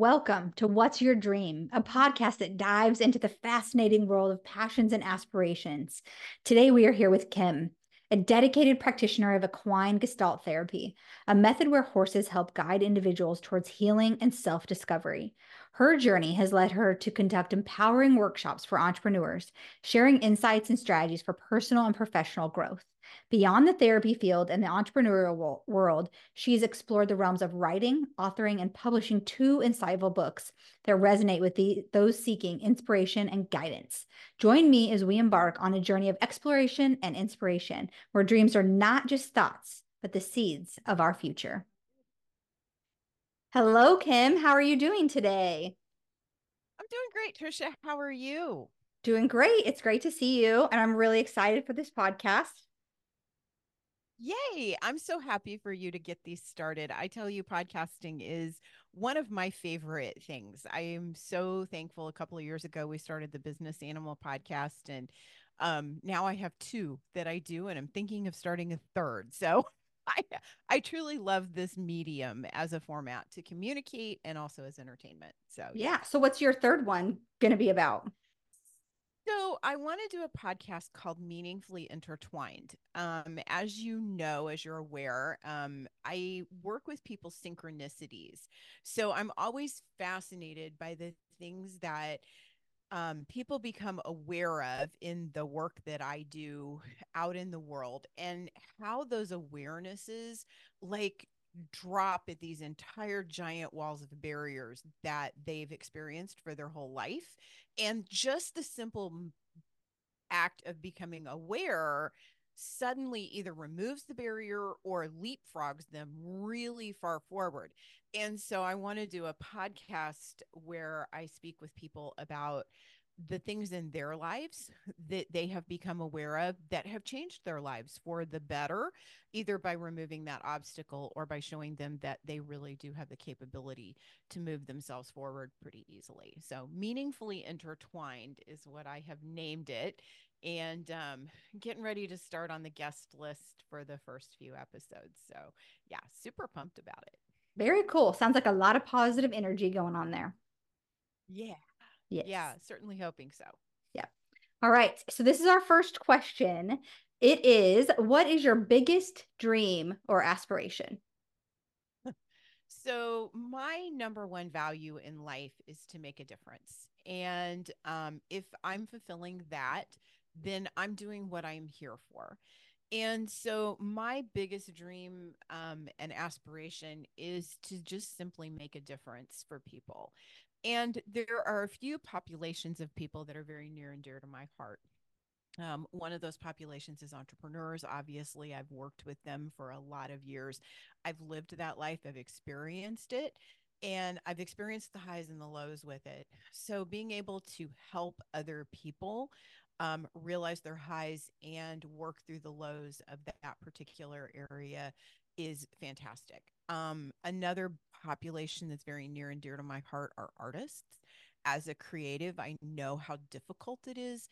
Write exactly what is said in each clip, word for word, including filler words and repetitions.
Welcome to What's Your Dream, a podcast that dives into the fascinating world of passions and aspirations. Today, we are here with Kim, a dedicated practitioner of equine gestalt therapy, a method where horses help guide individuals towards healing and self-discovery. Her journey has led her to conduct empowering workshops for entrepreneurs, sharing insights and strategies for personal and professional growth. Beyond the therapy field and the entrepreneurial world, she's explored the realms of writing, authoring, and publishing two insightful books that resonate with the, those seeking inspiration and guidance. Join me as we embark on a journey of exploration and inspiration, where dreams are not just thoughts, but the seeds of our future. Hello, Kim. How are you doing today? I'm doing great, Trisha. How are you? Doing great. It's great to see you, and I'm really excited for this podcast. Yay. I'm so happy for you to get these started. I tell you, podcasting is one of my favorite things. I am so thankful. A couple of years ago, we started the Business Animal podcast, and um, now I have two that I do, and I'm thinking of starting a third. So I, I truly love this medium as a format to communicate and also as entertainment. So, yeah. Yeah. So, what's your third one going to be about? So I want to do a podcast called Meaningfully Intertwined. Um, as you know, as you're aware, um, I work with people's synchronicities. So I'm always fascinated by the things that um, people become aware of in the work that I do out in the world and how those awarenesses like drop at these entire giant walls of barriers that they've experienced for their whole life. And just the simple act of becoming aware suddenly either removes the barrier or leapfrogs them really far forward. And so I want to do a podcast where I speak with people about the things in their lives that they have become aware of that have changed their lives for the better, either by removing that obstacle or by showing them that they really do have the capability to move themselves forward pretty easily. So, meaningfully intertwined is what I have named it. And um, getting ready to start on the guest list for the first few episodes. So, yeah, super pumped about it. Very cool. Sounds like a lot of positive energy going on there. Yeah. Yes. Yeah, certainly hoping so. Yeah. All right. So this is our first question. It is, what is your biggest dream or aspiration? So, my number one value in life is to make a difference. And um, if I'm fulfilling that, then I'm doing what I'm here for. And so, my biggest dream um, and aspiration is to just simply make a difference for people. And there are a few populations of people that are very near and dear to my heart. Um, one of those populations is entrepreneurs. Obviously, I've worked with them for a lot of years. I've lived that life, I've experienced it, and I've experienced the highs and the lows with it. So, being able to help other people um, realize their highs and work through the lows of that particular area is fantastic. Um, another population that's very near and dear to my heart are artists. As a creative, I know how difficult it is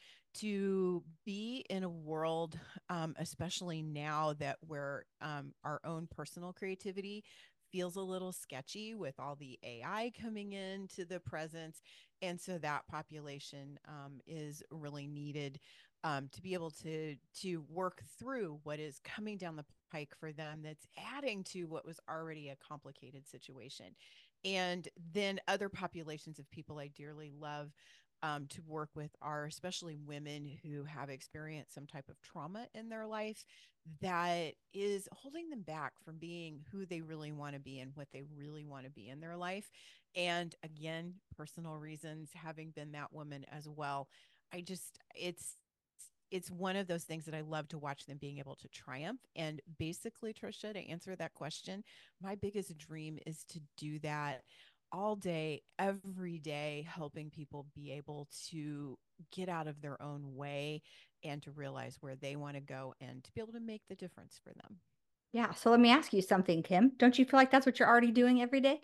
to be in a world, um, especially now that where um, our own personal creativity feels a little sketchy with all the A I coming into the presence. And so that population um, is really needed um, to be able to to work through what is coming down the pike for them that's adding to what was already a complicated situation. And then other populations of people I dearly love um, to work with are especially women who have experienced some type of trauma in their life that is holding them back from being who they really want to be and what they really want to be in their life. And again, personal reasons, having been that woman as well, I just, it's, it's one of those things that I love to watch them being able to triumph. And basically, Trisha, to answer that question, my biggest dream is to do that all day, every day, helping people be able to get out of their own way and to realize where they want to go and to be able to make the difference for them. Yeah. So let me ask you something, Kim. Don't you feel like that's what you're already doing every day?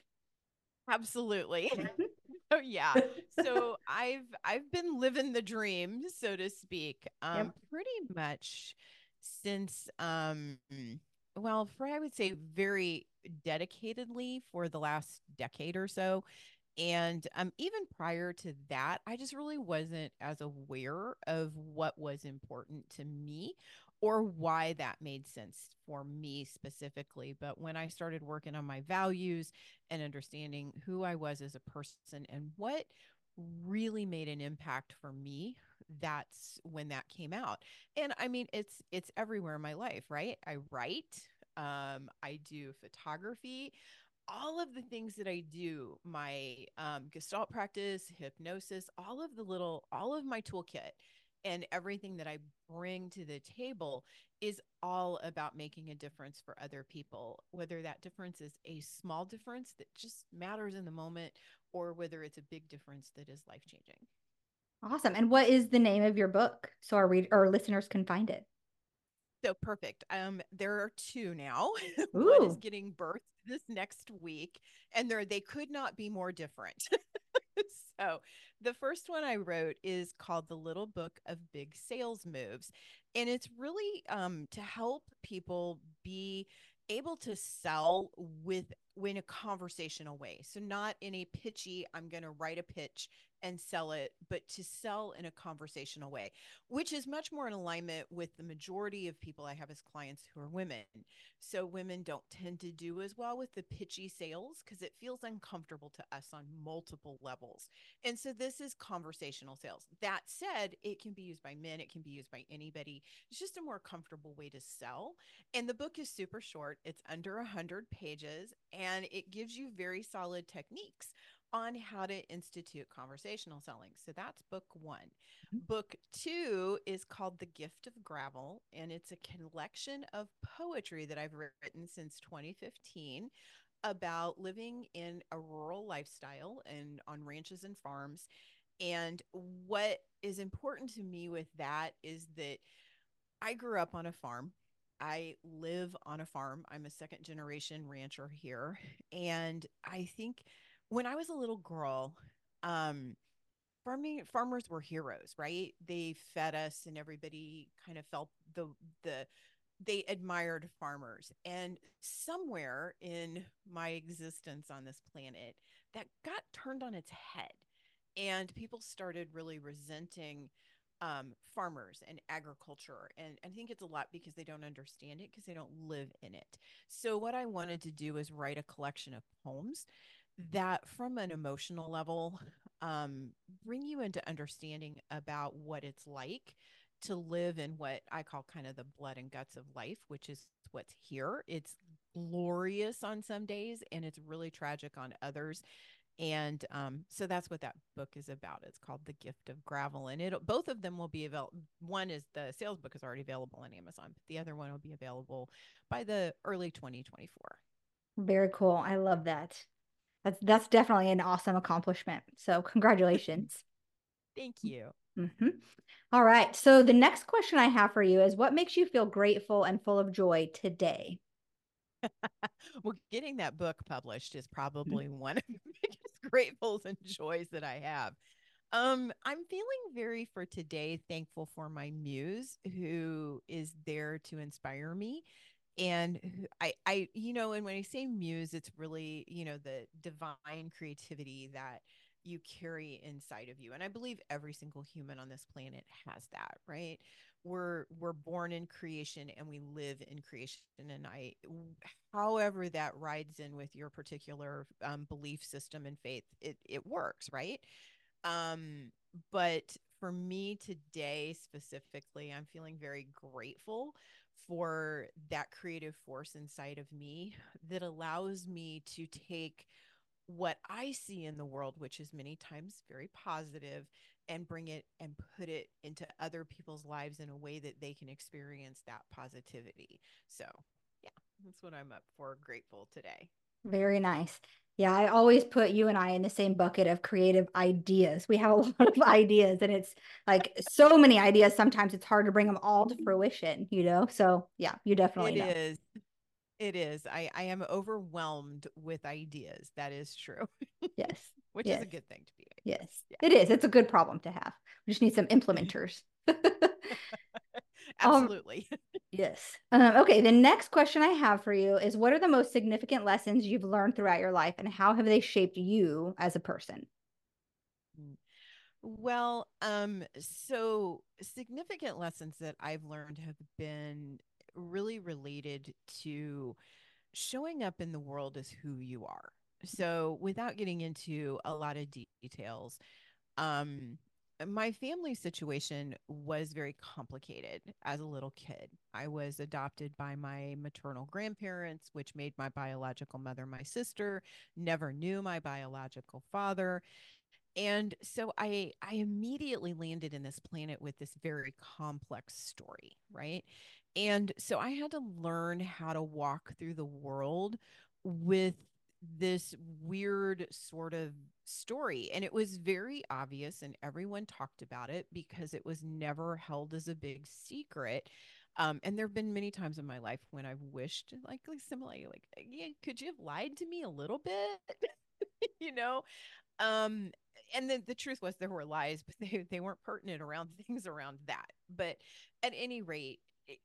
Absolutely. Oh yeah. So I've I've been living the dream, so to speak, um, Yep. pretty much since um well, for I would say very dedicatedly for the last decade or so. And um, even prior to that, I just really wasn't as aware of what was important to me or why that made sense for me specifically. But when I started working on my values and understanding who I was as a person and what really made an impact for me, that's when that came out. And I mean, it's it's everywhere in my life, right? I write, um, I do photography, all of the things that I do, my um, gestalt practice, hypnosis, all of the little, all of my toolkit and everything that I bring to the table is all about making a difference for other people, whether that difference is a small difference that just matters in the moment or whether it's a big difference that is life changing. Awesome. And what is the name of your book so our read our listeners can find it? So perfect. Um, there are two now. One is Ooh. getting birthed this next week, and they're they could not be more different. So the first one I wrote is called The Little Book of Big Sales Moves. And it's really um, to help people be able to sell with in a conversational way. So not in a pitchy, I'm going to write a pitch and sell it, but to sell in a conversational way, which is much more in alignment with the majority of people I have as clients who are women. So women don't tend to do as well with the pitchy sales because it feels uncomfortable to us on multiple levels. And so this is conversational sales. That said, it can be used by men, it can be used by anybody. It's just a more comfortable way to sell. And the book is super short. It's under one hundred pages and it gives you very solid techniques on how to institute conversational selling. So that's book one. Book two is called The Gift of Gravel, and it's a collection of poetry that I've written since twenty fifteen about living in a rural lifestyle and on ranches and farms. And what is important to me with that is that I grew up on a farm. I live on a farm. I'm a second generation rancher here. And I think when I was a little girl, um, farming farmers were heroes, right? They fed us and everybody kind of felt the the they admired farmers. And somewhere in my existence on this planet, that got turned on its head. And people started really resenting um, farmers and agriculture. And I think it's a lot because they don't understand it because they don't live in it. So, what I wanted to do is write a collection of poems that, from an emotional level, um, bring you into understanding about what it's like to live in what I call kind of the blood and guts of life, which is what's here. It's glorious on some days and it's really tragic on others. And um, so that's what that book is about. It's called The Gift of Gravel, and it both of them will be available. One is the sales book is already available on Amazon, but the other one will be available by the early twenty twenty-four. Very cool. I love that. That's that's definitely an awesome accomplishment. So congratulations. Thank you. Mm-hmm. All right. So the next question I have for you is what makes you feel grateful and full of joy today? Well, getting that book published is probably one of the biggest gratefuls and joys that I have. Um, I'm feeling very for today thankful for my muse who is there to inspire me. And who- I, I, you know, and when I say muse, it's really, you know, the divine creativity that you carry inside of you. And I believe every single human on this planet has that, right? We're we're born in creation and we live in creation. And I, however that rides in with your particular um, belief system and faith, it it works, right? Um, but for me today specifically, I'm feeling very grateful for that creative force inside of me that allows me to take what I see in the world, which is many times very positive, and bring it and put it into other people's lives in a way that they can experience that positivity. So, yeah, that's what I'm up for. Grateful today. Very nice. Yeah, I always put you and I in the same bucket of creative ideas. We have a lot of ideas, and it's like so many ideas. Sometimes it's hard to bring them all to fruition, you know? So, yeah, you definitely It know. is. It is. I, I am overwhelmed with ideas. That is true, Yes. which is Yes. a good thing to be, I Yes. guess. It is. It's a good problem to have. We just need some Yeah. implementers. Um, Absolutely. Yes. Um, okay. The next question I have for you is, what are the most significant lessons you've learned throughout your life, and how have they shaped you as a person? Mm. Well, um, so significant lessons that I've learned have been really related to showing up in the world as who you are. So, without getting into a lot of de- details, um, my family situation was very complicated as a little kid. I was adopted by my maternal grandparents, which made my biological mother my sister, never knew my biological father. And so I I immediately landed in this planet with this very complex story, right? And so I had to learn how to walk through the world with this weird sort of story. And it was very obvious, and everyone talked about it because it was never held as a big secret. Um, and there have been many times in my life when I've wished, like, like similarly, like, yeah, could you have lied to me a little bit? you know, um, and the, the truth was there were lies, but they, they weren't pertinent around things around that. But at any rate, it,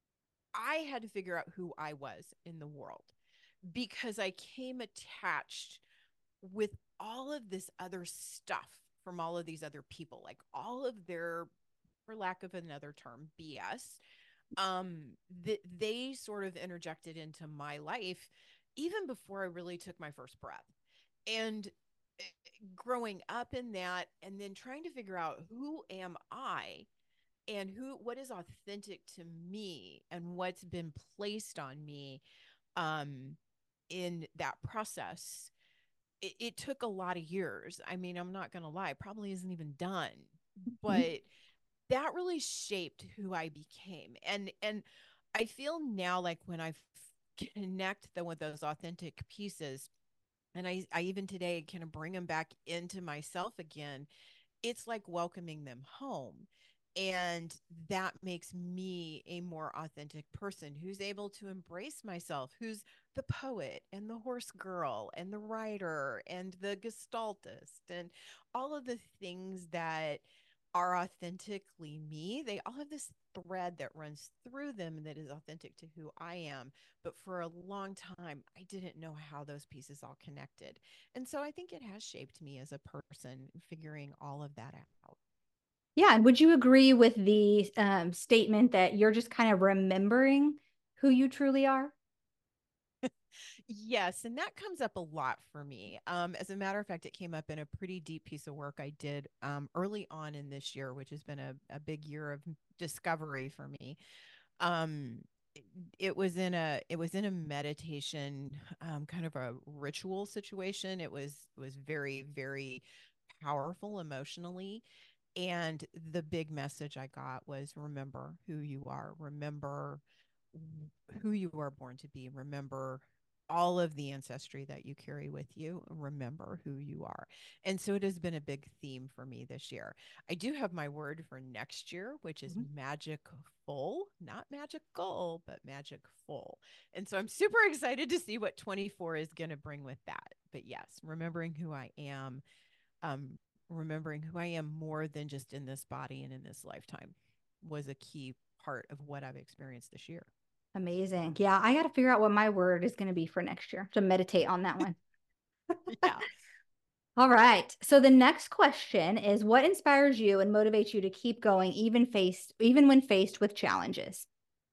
I had to figure out who I was in the world because I came attached with all of this other stuff from all of these other people, like all of their, for lack of another term, B S, um, that they sort of interjected into my life even before I really took my first breath. And eh, growing up in that, and then trying to figure out who am I, and who what is authentic to me, and what's been placed on me, um in that process, it, it took a lot of years. I mean, I'm not gonna lie, probably isn't even done, Mhm. but that really shaped who I became. And and I feel now like when I connect them with those authentic pieces, and I, I even today kind of bring them back into myself again, it's like welcoming them home. And that makes me a more authentic person who's able to embrace myself, who's the poet and the horse girl and the writer and the gestaltist and all of the things that are authentically me. They all have this thread that runs through them that is authentic to who I am. But for a long time, I didn't know how those pieces all connected. And so I think it has shaped me as a person, figuring all of that out. Yeah. And would you agree with the um, statement that you're just kind of remembering who you truly are? Yes, and that comes up a lot for me. Um, as a matter of fact, it came up in a pretty deep piece of work I did um, early on in this year, which has been a, a big year of discovery for me. Um, it, it was in a it was in a meditation, um, kind of a ritual situation. It was it was very, very powerful emotionally. And the big message I got was, remember who you are, remember who you are born to be, remember all of the ancestry that you carry with you, remember who you are. And so it has been a big theme for me this year. I do have my word for next year, which is Mhm. magic full, not magical, but magic full. And so I'm super excited to see what twenty-four is going to bring with that. But yes, remembering who I am, um, remembering who I am more than just in this body and in this lifetime was a key part of what I've experienced this year. Amazing. Yeah. I got to figure out what my word is going to be for next year to meditate on that one. Yeah. All right. So the next question is, what inspires you and motivates you to keep going even faced even when faced with challenges?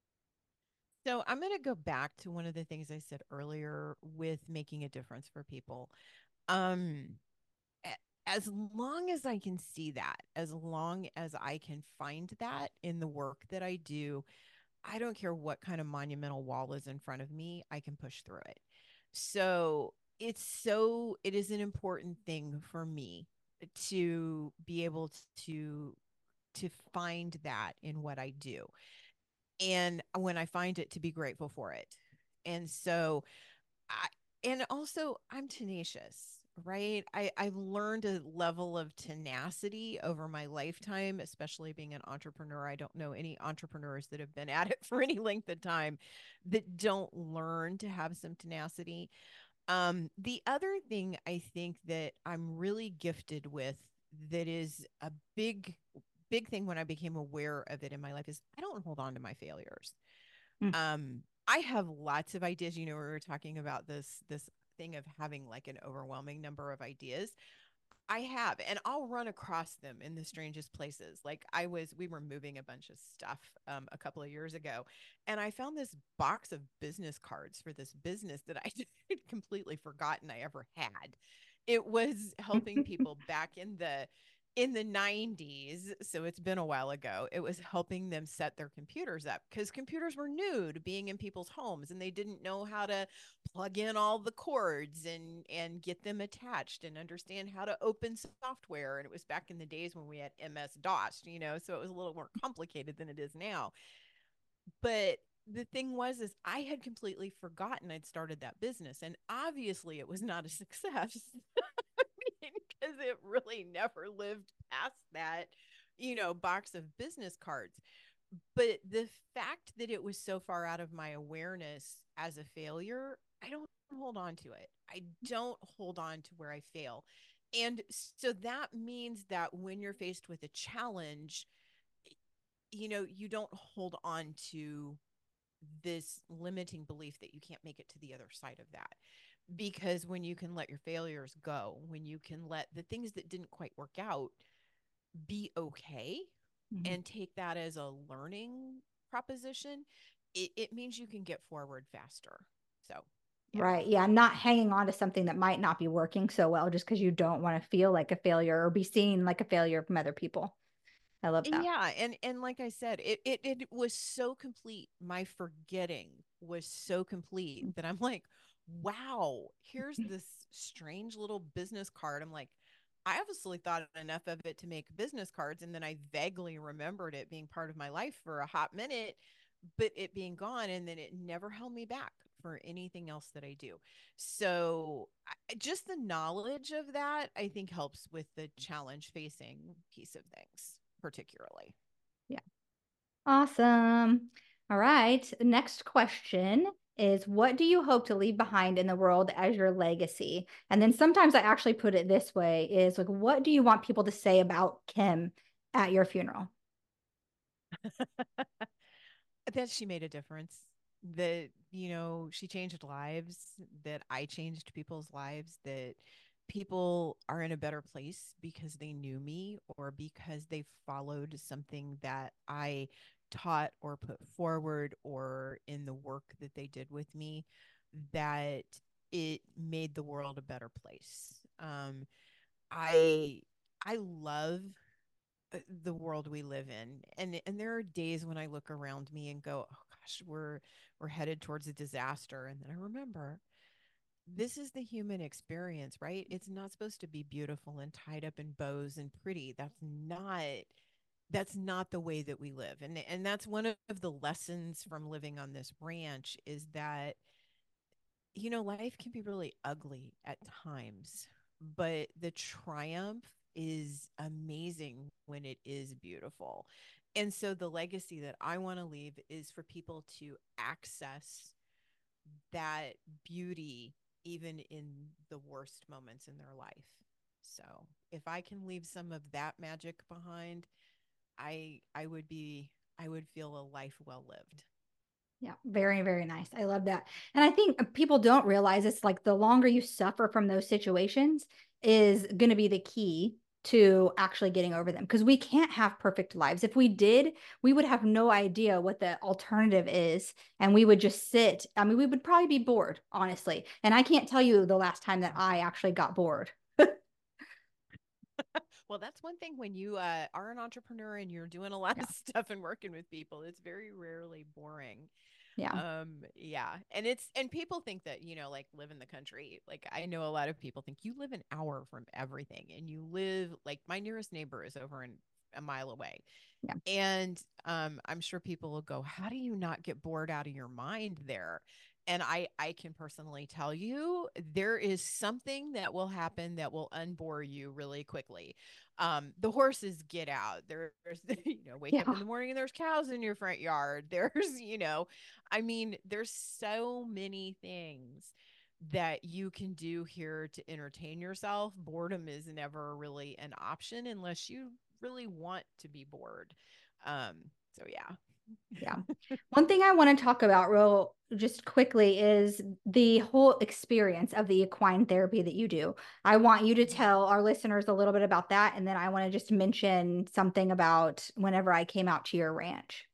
So I'm going to go back to one of the things I said earlier with making a difference for people. Um, as long as I can see that, as long as I can find that in the work that I do, I don't care what kind of monumental wall is in front of me, I can push through it. So it's so, it is an important thing for me to be able to to find that in what I do. And when I find it, to be grateful for it. And so I, and also I'm tenacious, right? I, I've learned a level of tenacity over my lifetime, especially being an entrepreneur. I don't know any entrepreneurs that have been at it for any length of time that don't learn to have some tenacity. Um, the other thing I think that I'm really gifted with, that is a big big thing when I became aware of it in my life is I don't hold on to my failures. Mm. Um, I have lots of ideas. You know, we were talking about this this thing of having like an overwhelming number of ideas. I have, and I'll run across them in the strangest places. Like I was, we were moving a bunch of stuff um, a couple of years ago, and I found this box of business cards for this business that I had completely forgotten I ever had. It was helping people back in the in the nineties, so it's been a while ago. It was helping them set their computers up because computers were new to being in people's homes, and they didn't know how to plug in all the cords and and get them attached and understand how to open software. And it was back in the days when we had M S DOS, you know, so it was a little more complicated than it is now. But the thing was is I had completely forgotten I'd started that business, and obviously it was not a success because it really never lived past that, you know, box of business cards. But the fact that it was so far out of my awareness as a failure, I don't hold on to it. I don't hold on to where I fail. And so that means that when you're faced with a challenge, you know, you don't hold on to this limiting belief that you can't make it to the other side of that. Because when you can let your failures go, when you can let the things that didn't quite work out be okay, Mhm. and take that as a learning proposition, it, it means you can get forward faster. So, yeah. Right. Yeah. Not hanging on to something that might not be working so well just because you don't want to feel like a failure or be seen like a failure from other people. I love that. Yeah, and and like I said, it it it was so complete. My forgetting was so complete that I'm like, wow, here's this strange little business card. I'm like, I obviously thought enough of it to make business cards, and then I vaguely remembered it being part of my life for a hot minute, but it being gone, and then it never held me back for anything else that I do. So I, just the knowledge of that, I think, helps with the challenge facing piece of things particularly. Yeah. Awesome. All right. Next question is, what do you hope to leave behind in the world as your legacy? And then sometimes I actually put it this way is like, what do you want people to say about Kim at your funeral? That she made a difference, that, you know, she changed lives, that I changed people's lives, that people are in a better place because they knew me or because they followed something that I taught or put forward or in the work that they did with me, that it made the world a better place. Um, I I love uh, the world we live in, and and there are days when I look around me and go, oh gosh, we're we're headed towards a disaster, and then I remember this is the human experience, right? It's not supposed to be beautiful and tied up in bows and pretty. That's not that's not the way that we live. And and that's one of the lessons from living on this ranch, is that, you know, life can be really ugly at times, but the triumph is amazing when it is beautiful. And so the legacy that I want to leave is for people to access that beauty even in the worst moments in their life. So if I can leave some of that magic behind, I I would be I would feel a life well lived. Yeah, very, very nice. I love that. And I think people don't realize it's like the longer you suffer from those situations is going to be the key to actually getting over them because we can't have perfect lives. If we did, we would have no idea what the alternative is. And we would just sit. I mean, we would probably be bored, honestly. And I can't tell you the last time that I actually got bored. Well, that's one thing when you uh, are an entrepreneur and you're doing a lot Yeah. of stuff and working with people, it's very rarely boring. Yeah. Um, yeah. And it's, and people think that, you know, like live in the country. Like I know a lot of people think you live an hour from everything, and you live like my nearest neighbor is over in a mile away. Yeah. And um, I'm sure people will go, how do you not get bored out of your mind there? And I, I can personally tell you, there is something that will happen that will unbore you really quickly. Um, the horses get out. There's, you know, wake up Yeah. in the morning and there's cows in your front yard. There's, you know, I mean, there's so many things that you can do here to entertain yourself. Boredom is never really an option unless you really want to be bored. Um, so yeah. Yeah. One thing I want to talk about real just quickly is the whole experience of the equine therapy that you do. I want you to tell our listeners a little bit about that. And then I want to just mention something about whenever I came out to your ranch.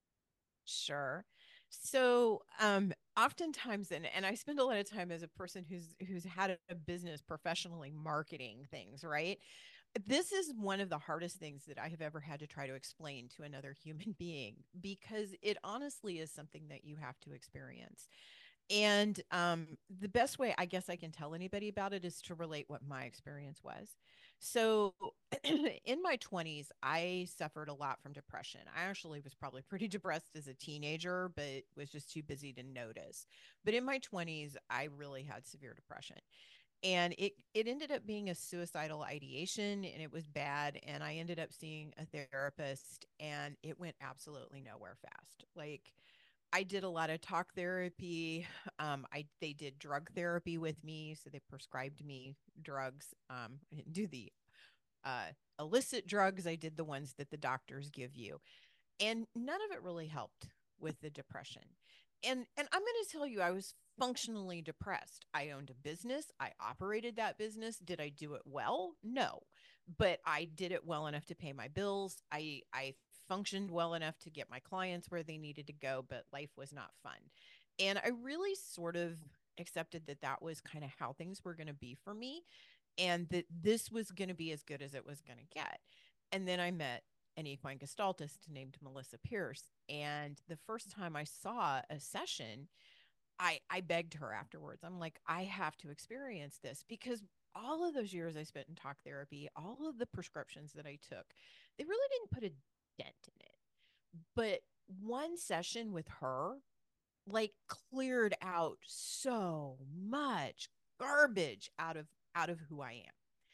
Sure. So, um, oftentimes, and, and I spend a lot of time as a person who's who's had a business professionally marketing things, right? This is one of the hardest things that I have ever had to try to explain to another human being because it honestly is something that you have to experience. And um, the best way I guess I can tell anybody about it is to relate what my experience was. So, in my twenties, I suffered a lot from depression. I actually was probably pretty depressed as a teenager, but was just too busy to notice. But in my twenties, I really had severe depression. And it it ended up being a suicidal ideation, and it was bad, and I ended up seeing a therapist, and it went absolutely nowhere fast. Like, I did a lot of talk therapy. Um, I they did drug therapy with me, so they prescribed me drugs. Um, I didn't do the uh, illicit drugs. I did the ones that the doctors give you, and none of it really helped with the depression. And and I'm going to tell you, I was functionally depressed. I owned a business. I operated that business. Did I do it well? No, but I did it well enough to pay my bills. I I functioned well enough to get my clients where they needed to go, but life was not fun. And I really sort of accepted that that was kind of how things were going to be for me, and that this was going to be as good as it was going to get. And then I met an equine gestaltist named Melissa Pierce. And the first time I saw a session, I, I begged her afterwards. I'm like, I have to experience this because all of those years I spent in talk therapy, all of the prescriptions that I took, they really didn't put a dent in it. But one session with her, like, cleared out so much garbage out of out of who I am,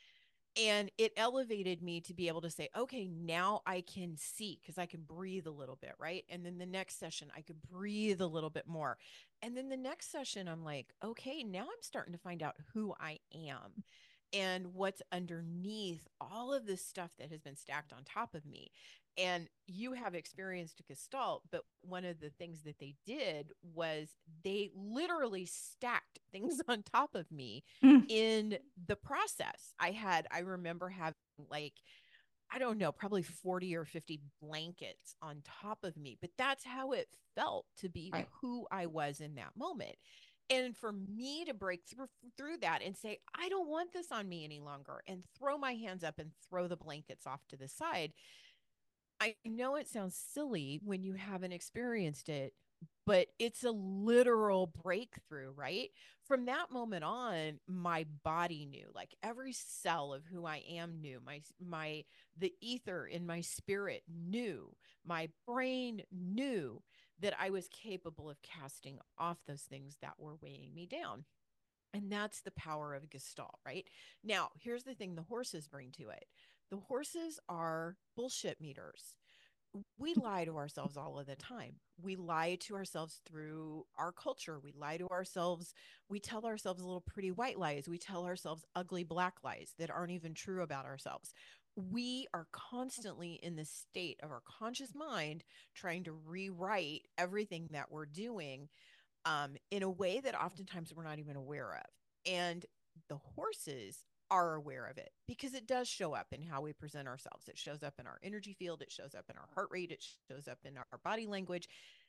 and it elevated me to be able to say, okay, now I can see because I can breathe a little bit, right? And then the next session I could breathe a little bit more, and then the next session I'm like, okay, now I'm starting to find out who I am and what's underneath all of this stuff that has been stacked on top of me. And you have experienced Gestalt, but one of the things that they did was they literally stacked things on top of me Mm. in the process. I had, I remember having, like, I don't know, probably forty or fifty blankets on top of me, but that's how it felt to be Right. who I was in that moment. And for me to break through through that and say, I don't want this on me any longer, and throw my hands up and throw the blankets off to the side. I know it sounds silly when you haven't experienced it, but it's a literal breakthrough, right? From that moment on, my body knew, like every cell of who I am knew, my my the ether in my spirit knew, my brain knew that I was capable of casting off those things that were weighing me down. And that's the power of Gestalt, right? Now, here's the thing the horses bring to it. The horses are bullshit meters. We lie to ourselves all of the time. We lie to ourselves through our culture. We lie to ourselves. We tell ourselves little pretty white lies. We tell ourselves ugly black lies that aren't even true about ourselves. We are constantly in the state of our conscious mind trying to rewrite everything that we're doing, um, in a way that oftentimes we're not even aware of. And the horses are aware of it because it does show up in how we present ourselves. It shows up in our energy field, it shows up in our heart rate, it shows up in our body language.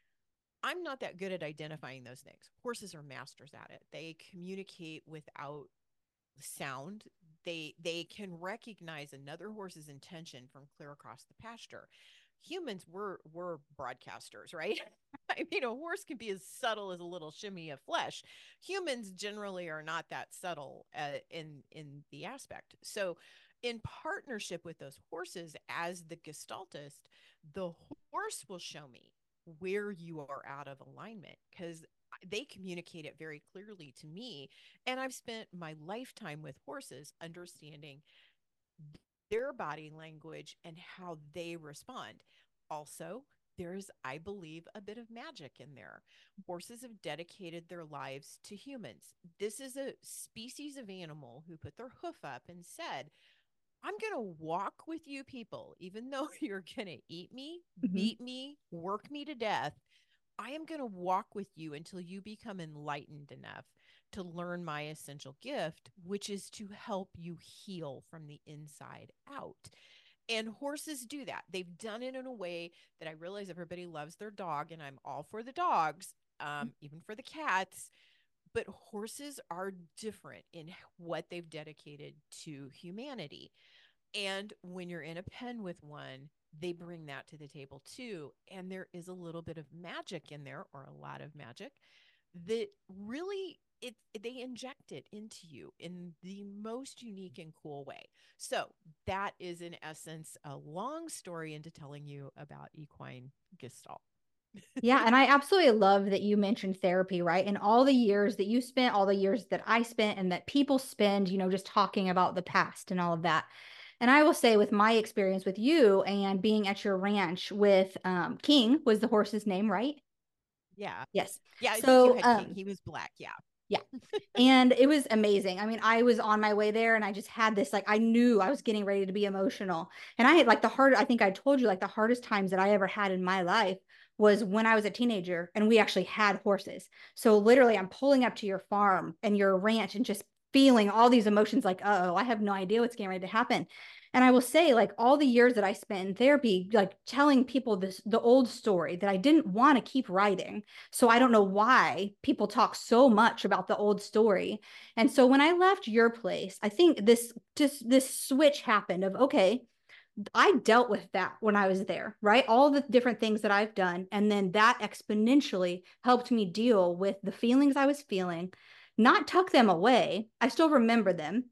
I'm not that good at identifying those things. Horses are masters at it. They communicate without sound. They they can recognize another horse's intention from clear across the pasture. Humans were were broadcasters, right? I mean, a horse can be as subtle as a little shimmy of flesh. Humans generally are not that subtle uh, in in the aspect. So, in partnership with those horses, as the gestaltist, the horse will show me where you are out of alignment because they communicate it very clearly to me. And I've spent my lifetime with horses understanding their body language and how they respond. Also, there's, I believe, a bit of magic in there. Horses have dedicated their lives to humans. This is a species of animal who put their hoof up and said, I'm going to walk with you people, even though you're going to eat me, Mhm. beat me, work me to death. I am going to walk with you until you become enlightened enough to learn my essential gift, which is to help you heal from the inside out. And horses do that. They've done it in a way that I realize everybody loves their dog, and I'm all for the dogs, um, even for the cats. But horses are different in what they've dedicated to humanity. And when you're in a pen with one, they bring that to the table too. And there is a little bit of magic in there, or a lot of magic, that really it they inject it into you in the most unique and cool way. So that is in essence a long story into telling you about equine gestalt. Yeah, and I absolutely love that you mentioned therapy, right? And all the years that you spent, all the years that I spent, and that people spend, you know, just talking about the past and all of that. And I will say, with my experience with you and being at your ranch with um, King, was the horse's name, right? Yeah. Yes. Yeah, I think you So, had King. um, He was black. Yeah. yeah. And it was amazing. I mean, I was on my way there and I just had this, like, I knew I was getting ready to be emotional. And I had like the hard, I think I told you, like, the hardest times that I ever had in my life was when I was a teenager and we actually had horses. So literally, I'm pulling up to your farm and your ranch and just feeling all these emotions like, oh, I have no idea what's getting ready to happen. And I will say, like, all the years that I spent in therapy, like telling people this, the old story that I didn't want to keep writing. So I don't know why people talk so much about the old story. And so when I left your place, I think this just this switch happened of, okay, I dealt with that when I was there, right? All the different things that I've done. And then that exponentially helped me deal with the feelings I was feeling, not tuck them away. I still remember them,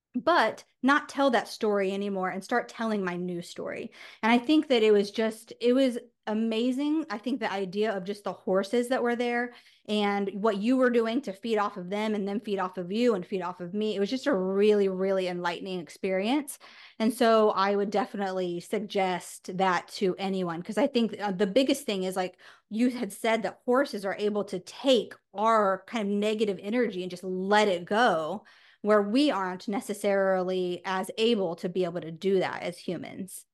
but not tell that story anymore and start telling my new story. And I think that it was just, it was amazing. I think the idea of just the horses that were there and what you were doing to feed off of them and then feed off of you and feed off of me, it was just a really, really enlightening experience. And so I would definitely suggest that to anyone, because I think uh, the biggest thing is, like you had said, that horses are able to take our kind of negative energy and just let it go, where we aren't necessarily as able to be able to do that as humans.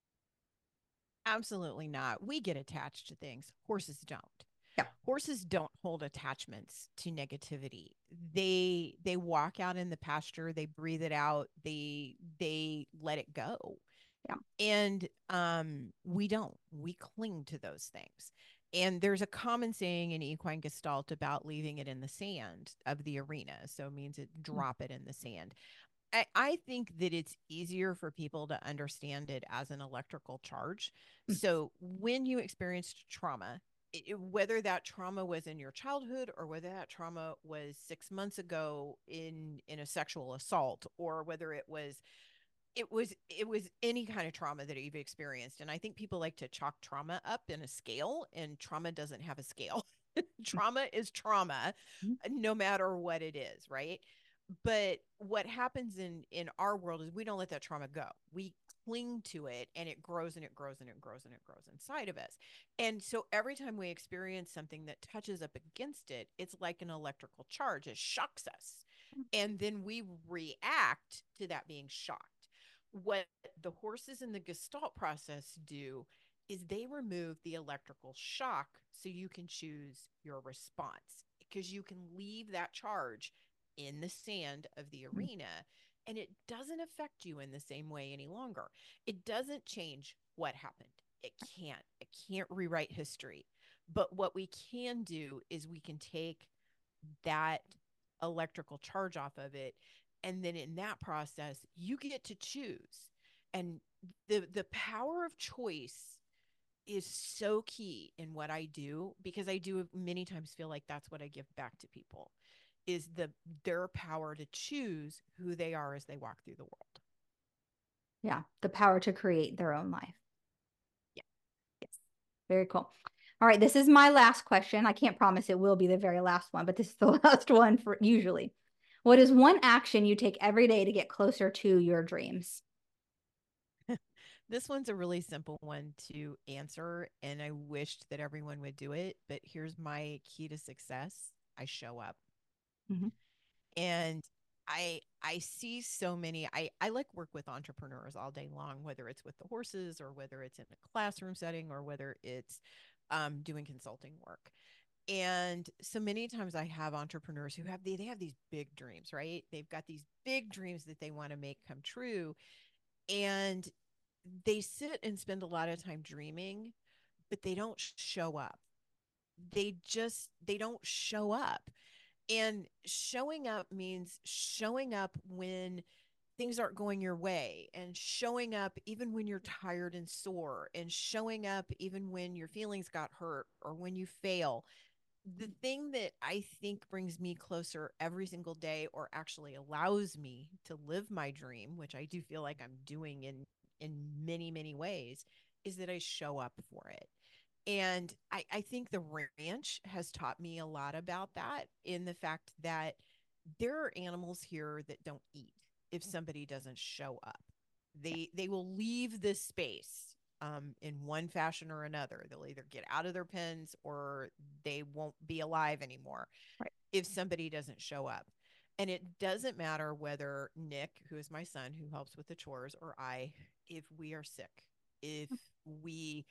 Absolutely not. We get attached to things. Horses don't. Yeah. Horses don't hold attachments to negativity. They they walk out in the pasture, they breathe it out, they they let it go. Yeah. And um we don't. We cling to those things. And there's a common saying in equine gestalt about leaving it in the sand of the arena. So it means it drop it in the sand. I, I think that it's easier for people to understand it as an electrical charge. So when you experienced trauma, it, whether that trauma was in your childhood or whether that trauma was six months ago in in a sexual assault, or whether it was it was it was any kind of trauma that you've experienced. And I think people like to chalk trauma up in a scale, and trauma doesn't have a scale. Trauma is trauma, no matter what it is, right? But what happens in in our world is we don't let that trauma go. We cling to it, and it grows and it grows and it grows and it grows inside of us. And so every time we experience something that touches up against it, it's like an electrical charge. It shocks us, and then we react to that being shocked. What the horses in the gestalt process do is they remove the electrical shock so you can choose your response, because you can leave that charge in the sand of the arena, and it doesn't affect you in the same way any longer. It doesn't change what happened. It can't. It can't rewrite history. But what we can do is we can take that electrical charge off of it, and then in that process you get to choose. And the the power of choice is so key in what I do, because I do many times feel like that's what I give back to people, is the their power to choose who they are as they walk through the world. Yeah. The power to create their own life. Yeah. Yes. Very cool. All right. This is my last question. I can't promise it will be the very last one, but this is the last one for usually. What is one action you take every day to get closer to your dreams? This one's a really simple one to answer, and I wished that everyone would do it, but here's my key to success. I show up. Mhm. And I I see so many. I I like work with entrepreneurs all day long, whether it's with the horses or whether it's in a classroom setting or whether it's um, doing consulting work. And so many times I have entrepreneurs who have they, they have these big dreams, right? They've got these big dreams that they want to make come true. And they sit and spend a lot of time dreaming, but they don't show up. They just they don't show up. And showing up means showing up when things aren't going your way, and showing up even when you're tired and sore, and showing up even when your feelings got hurt or when you fail. The thing that I think brings me closer every single day, or actually allows me to live my dream, which I do feel like I'm doing in in many, many ways, is that I show up for it. And I, I think the ranch has taught me a lot about that, in the fact that there are animals here that don't eat if somebody doesn't show up. They they will leave this space um, in one fashion or another. They'll either get out of their pens or they won't be alive anymore Right. if somebody doesn't show up. And it doesn't matter whether Nick, who is my son, who helps with the chores, or I, if we are sick, if we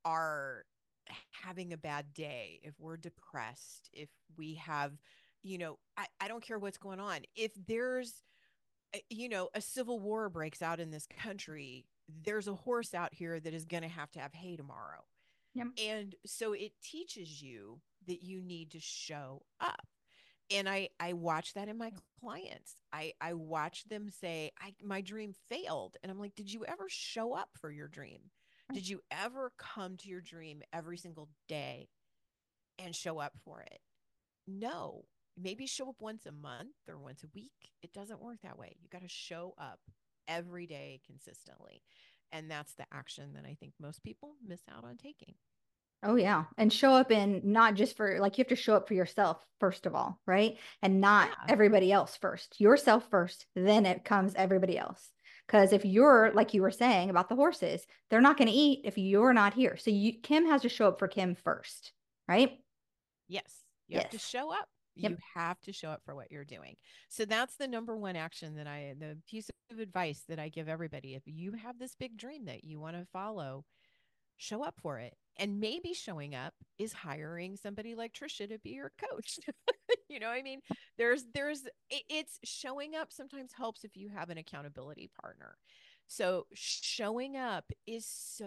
are having a bad day, if we're depressed, if we have, you know, I, I don't care what's going on. If there's, you know, a civil war breaks out in this country, there's a horse out here that is going to have to have hay tomorrow. Yep. And so it teaches you that you need to show up. And I, I watch that in my clients. I, I watch them say, I, my dream failed. And I'm like, did you ever show up for your dream? Did you ever come to your dream every single day and show up for it? No. Maybe show up once a month or once a week. It doesn't work that way. You got to show up every day consistently. And that's the action that I think most people miss out on taking. Oh, yeah. And show up in not just for like you have to show up for yourself, first of all, right? And not Yeah. everybody else first, yourself first, then it comes everybody else. Because if you're Yeah. like you were saying about the horses, they're not going to eat if you're not here. So you, Kim has to show up for Kim first, right? Yes. You have to Yes. show up. You Yep. have to show up for what you're doing. So that's the number one action that I, the piece of advice that I give everybody. If you have this big dream that you want to follow, show up for it. And maybe showing up is hiring somebody like Trisha to be your coach. You know, I mean, there's, there's, it's showing up sometimes helps if you have an accountability partner. So showing up is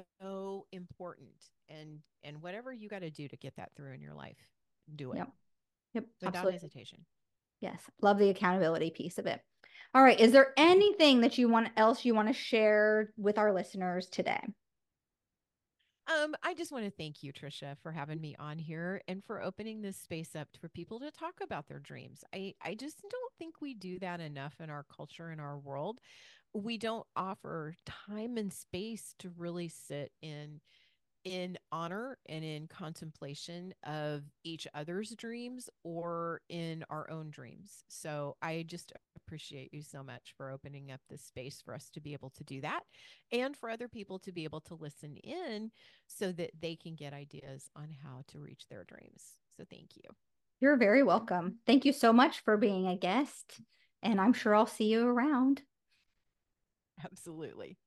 so important. And, and whatever you got to do to get that through in your life, do it Yep. Yep. without Absolutely. hesitation. Yes. Love the accountability piece of it. All right. Is there anything that you want else you want to share with our listeners today? Um, I just want to thank you, Trisha, for having me on here and for opening this space up for people to talk about their dreams. I, I just don't think we do that enough in our culture, in our world. We don't offer time and space to really sit in in honor and in contemplation of each other's dreams or in our own dreams. So I just appreciate you so much for opening up this space for us to be able to do that, and for other people to be able to listen in so that they can get ideas on how to reach their dreams. So thank you. You're very welcome. Thank you so much for being a guest, and I'm sure I'll see you around. Absolutely.